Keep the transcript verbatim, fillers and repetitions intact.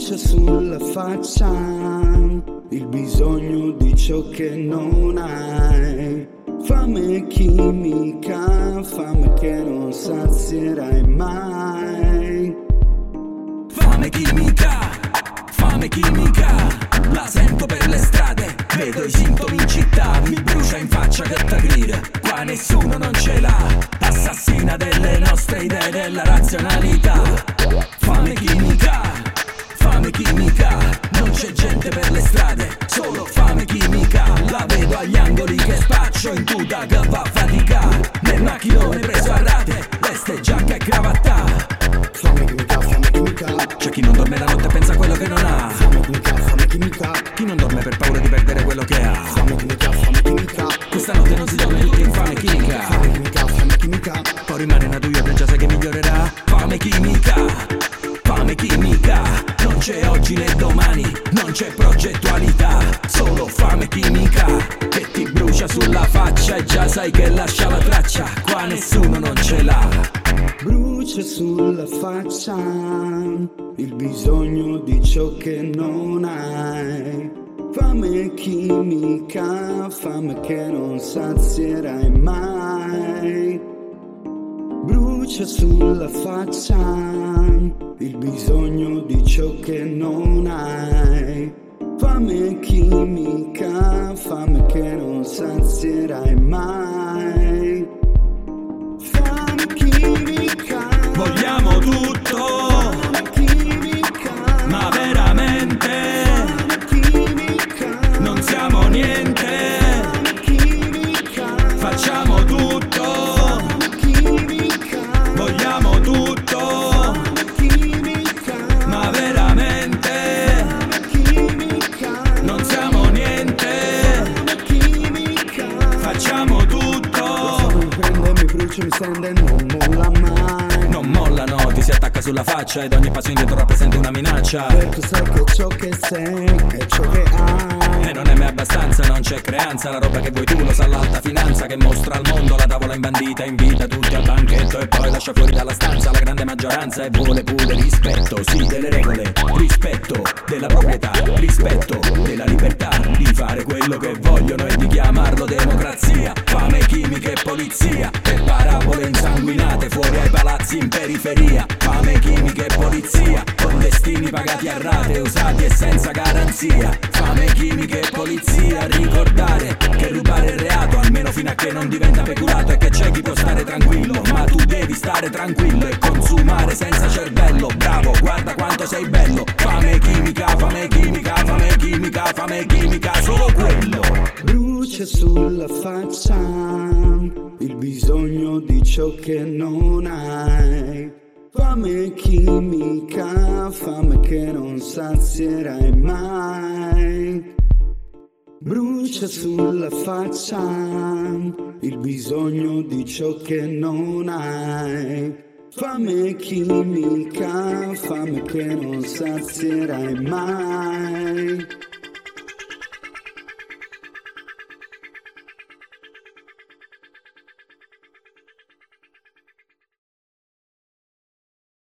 Brucia sulla faccia il bisogno di ciò che non hai. Fame chimica, fame che non sazierai mai. Fame chimica, fame chimica, la sento per le strade, vedo i sintomi in città, mi brucia in faccia che t'agride, qua nessuno non ce l'ha, assassina delle nostre idee, della razionalità. Fame chimica, fame chimica, non c'è gente per le strade, solo fame chimica, la vedo agli angoli che spaccio in tuta che va a faticare, nel macchinone preso a rate, veste, giacca e cravatta. Fame chimica, fame chimica, c'è chi non dorme la notte e pensa a quello che non ha. Fame chimica, fame chimica, chi non dorme per paura di perdere quello che ha. Fame chimica, fame chimica, questa notte non si dorme tutti in fame chimica. Fame chimica, fame chimica, poi rimane una duia che già sai che migliorerà. Fame chimica, fame chimica, non c'è oggi né domani, non c'è progettualità, solo fame chimica che ti brucia sulla faccia e già sai che lascia la traccia, qua nessuno non ce l'ha. Brucia sulla faccia il bisogno di ciò che non hai. Fame chimica, fame che non sazierai mai. Brucia sulla faccia il bisogno di ciò che non hai. Fame chimica, fame che non sazierai mai. Fame chimica, vogliamo tutto, fame chimica, ma veramente fame chimica, non siamo niente, fame chimica, facciamo tutto, fame chimica, vogliamo tutto, fame chimica, ma veramente fame chimica, non siamo niente, fame chimica. facciamo tutto. Mi prende, mi brucia, mi stende, non molla mai. Non molla, no, ti si attacca sulla faccia ed ogni passo indietro rappresenta una minaccia. Perché sai che ciò che sei è ciò che hai. E non è mai abbastanza, non c'è creanza, la roba che vuoi tu lo sa l'alta finanza che mostra al mondo la tavola imbandita, invita tutti al banchetto e poi lascia fuori dalla stanza la grande maggioranza e vuole pure rispetto, sì, delle regole, rispetto della proprietà, rispetto della libertà di fare quello che vogliono e di chiamarlo democrazia. Fame chimica e polizia e parabole insanguinate fuori ai palazzi in periferia. Fame chimica e polizia con destini pagati a rate, usati e senza garanzia. Fame chimica e polizia, ricordare che rubare è reato, almeno fino a che non diventa peculato, e che c'è chi può stare tranquillo, ma tu devi stare tranquillo e consumare senza cervello. Bravo, guarda quanto sei bello. Fame chimica, fame chimica, fame chimica, fame chimica, solo quello. Brucia sulla faccia il bisogno di ciò che non hai. Fame chimica, fame che non sazierai mai. Brucia sulla faccia il bisogno di ciò che non hai. Fame chimica, fame che non sazierai mai.